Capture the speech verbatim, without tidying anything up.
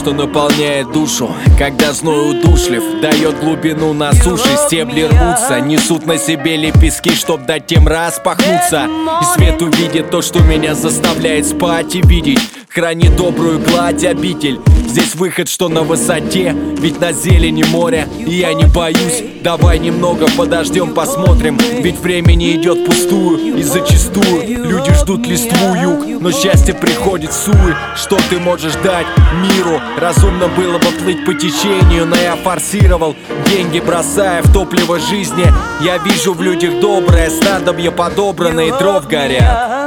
что наполняет душу, когда зной удушлив, дает глубину на суше. Стебли рвутся, несут на себе лепестки, чтоб дать тем распахнуться. И свет увидит то, что меня заставляет спать и видеть. Храни добрую гладь обитель. Здесь выход, что на высоте, ведь на зелени моря. И я не боюсь, давай немного подождем, посмотрим. Ведь время не идет пустую, и зачастую люди ждут листву юг, но счастье приходит в суе. Что ты можешь дать миру? Разумно было бы плыть по течению, но я форсировал, деньги бросая в топливо жизни. Я вижу в людях доброе, снадобье подобрано и дров горят.